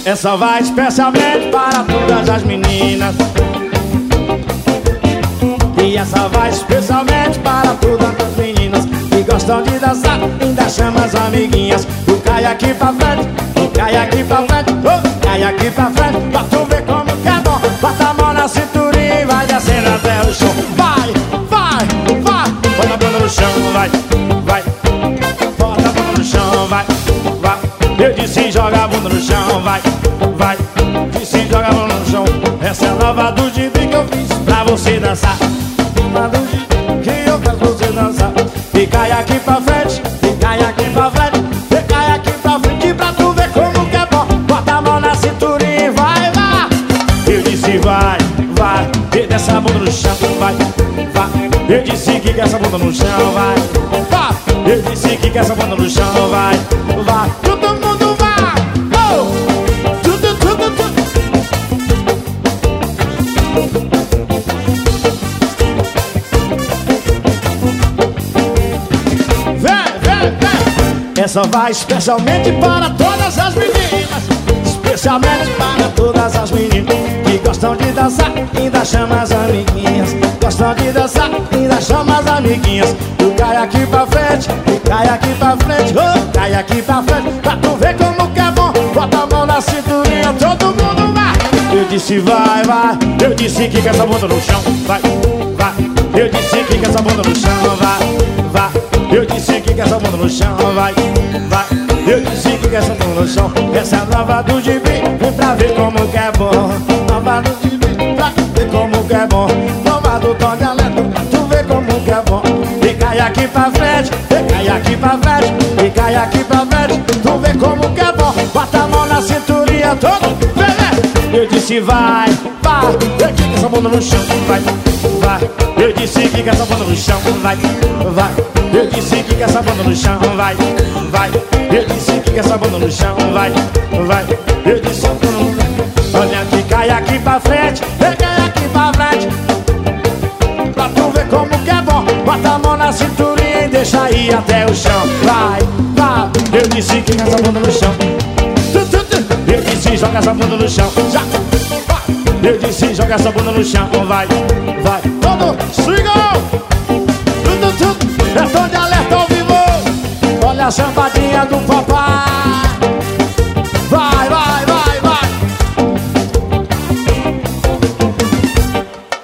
Essa vai especialmente para todas as meninas. E essa vai especialmente para todas as meninas que gostam de dançar, ainda chama as amiguinhas. Tu cai aqui pra frente, tu cai aqui pra frente, cai aqui pra frente, pra tu ver como que é bom. Bota a mão na cinturinha e vai descendo até o chão. Vai, vai, vai, bota a bunda no chão, vai, vai. Bota a bunda no chão, vai, vai. Eu disse joga a bunda no chão, vai, vai. Disse joga a bunda no chão. Essa é a nova do gibi que eu fiz pra você dançar. Que eu faço você dançar. E cai aqui pra frente, e cai aqui pra frente, e cai aqui pra frente pra tu ver como que é bom. Bota a mão na cinturinha e vai, vai. Eu disse vai, vai. E desce a bunda no chão, vai, vai. Eu disse que essa bunda no chão, vai, vai. Eu disse que essa bunda no chão, vai, vai. Todo mundo vai, oh! Tudo, tudo, tudo. Essa vai especialmente para todas as meninas. Especialmente para todas as meninas que gostam de dançar, ainda chama as amiguinhas. Gostam de dançar, ainda chama as amiguinhas. Tu cai aqui pra frente, tu cai aqui pra frente, oh, cai aqui pra frente, pra tu ver como que é bom. Bota a mão na cinturinha, todo mundo vai. Eu disse vai, vai. Eu disse que essa bunda no chão, vai, vai. Eu disse que essa bunda no chão, vai, vai. Eu disse que essa bunda no chão, vai, vai. Eu disse que essa bunda no chão. Essa é a nova do gibi, vem pra ver como que é bom. Nova do gibi, pra ver como que é bom. Nova do Tom Dialeto, pra tu ver como que é bom. E cai aqui pra frente, e cai aqui pra frente, e cai aqui pra frente, tu vê como que é bom. Bota a mão na cinturinha, todo vem. Eu disse vai, vai. Eu disse que essa bunda no chão, vai, vai. Eu disse que essa bunda no chão, vai, vai. Eu disse que essa bunda no chão, vai, vai. Eu disse que essa bunda no chão, vai, vai. Eu disse que olha que cai aqui pra frente, cai aqui pra frente, pra tu ver como que é bom. Bota a mão na cinturinha e deixa ir até o chão, vai, vai. Eu disse que essa bunda no chão. Eu disse joga essa bunda no chão, já. Eu disse joga essa bunda no chão, vai, vai. Todo swing, tudo, tudo. É Tom Dialeto ao vivo. Olha a chapadinha do papai.